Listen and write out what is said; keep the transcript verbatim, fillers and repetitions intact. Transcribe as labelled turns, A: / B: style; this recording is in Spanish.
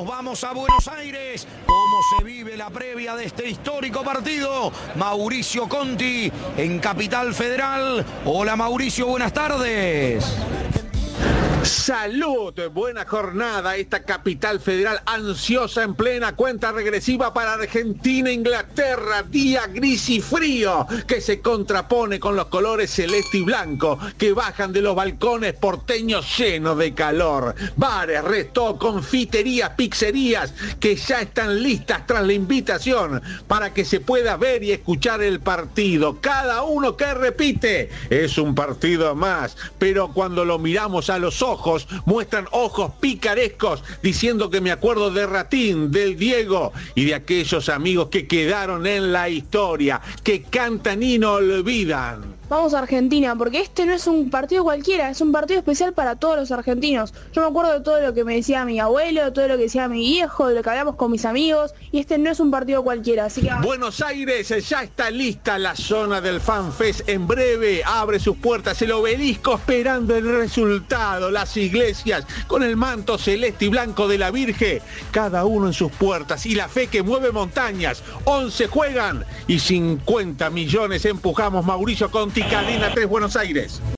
A: vamos a Buenos Aires. ¿Cómo se vive la previa de este histórico partido? Mauricio Conti en Capital Federal. Hola Mauricio, buenas tardes.
B: Salud, buena jornada, esta Capital Federal ansiosa en plena cuenta regresiva para Argentina, Inglaterra, día gris y frío que se contrapone con los colores celeste y blanco que bajan de los balcones porteños llenos de calor. Bares, resto, confiterías, pizzerías que ya están listas tras la invitación para que se pueda ver y escuchar el partido. Cada uno que repite, es un partido más, pero cuando lo miramos a los ojos, muestran ojos picarescos, diciendo que me acuerdo de Ratín, del Diego y de aquellos amigos que quedaron en la historia, que cantan y no olvidan.
C: Vamos a Argentina, porque este no es un partido cualquiera, es un partido especial para todos los argentinos. Yo me acuerdo de todo lo que me decía mi abuelo, de todo lo que decía mi viejo, de lo que hablamos con mis amigos, y este no es un partido cualquiera, así que...
B: Buenos Aires, ya está lista la zona del FanFest. En breve abre sus puertas el obelisco esperando el resultado. Las iglesias con el manto celeste y blanco de la Virgen, cada uno en sus puertas, y la fe que mueve montañas. once juegan y cincuenta millones empujamos. Mauricio Conti, Cadena tres, Buenos Aires.